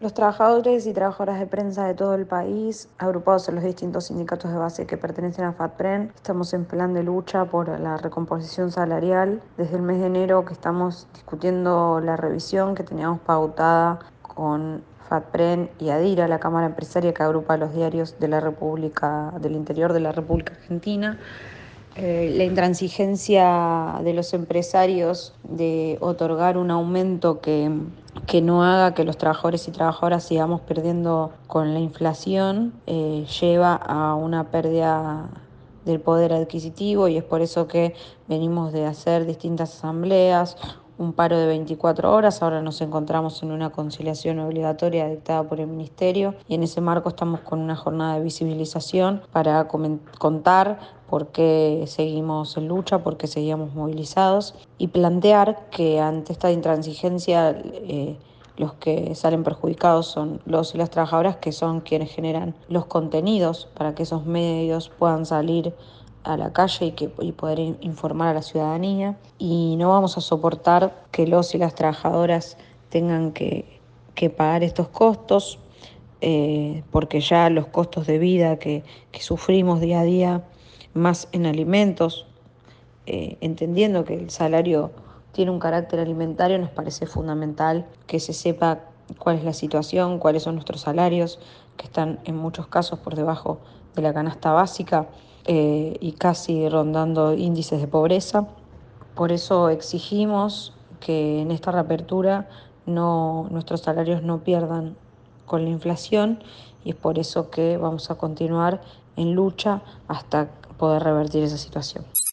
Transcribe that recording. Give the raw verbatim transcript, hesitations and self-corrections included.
Los trabajadores y trabajadoras de prensa de todo el país, agrupados en los distintos sindicatos de base que pertenecen a FATPREN, estamos en plan de lucha por la recomposición salarial. Desde el mes de enero que estamos discutiendo la revisión que teníamos pautada con FATPREN y ADIRA, la Cámara Empresaria que agrupa los diarios de la República, del interior de la República Argentina. Eh, la intransigencia de los empresarios de otorgar un aumento que, que no haga que los trabajadores y trabajadoras sigamos perdiendo con la inflación, eh, lleva a una pérdida del poder adquisitivo, y es por eso que venimos de hacer distintas asambleas, un paro de veinticuatro horas, ahora nos encontramos en una conciliación obligatoria dictada por el Ministerio, y en ese marco estamos con una jornada de visibilización para contar por qué seguimos en lucha, por qué seguimos movilizados, y plantear que ante esta intransigencia eh, los que salen perjudicados son los y las trabajadoras, que son quienes generan los contenidos para que esos medios puedan salir a la calle y, que, y poder informar a la ciudadanía. Y no vamos a soportar que los y las trabajadoras tengan que, que pagar estos costos, eh, porque ya los costos de vida que, que sufrimos día a día, más en alimentos, eh, entendiendo que el salario tiene un carácter alimentario, nos parece fundamental que se sepa cuál es la situación, cuáles son nuestros salarios, que están en muchos casos por debajo de la canasta básica, eh, y casi rondando índices de pobreza. Por eso exigimos que en esta reapertura no, nuestros salarios no pierdan con la inflación, y es por eso que vamos a continuar en lucha hasta poder revertir esa situación.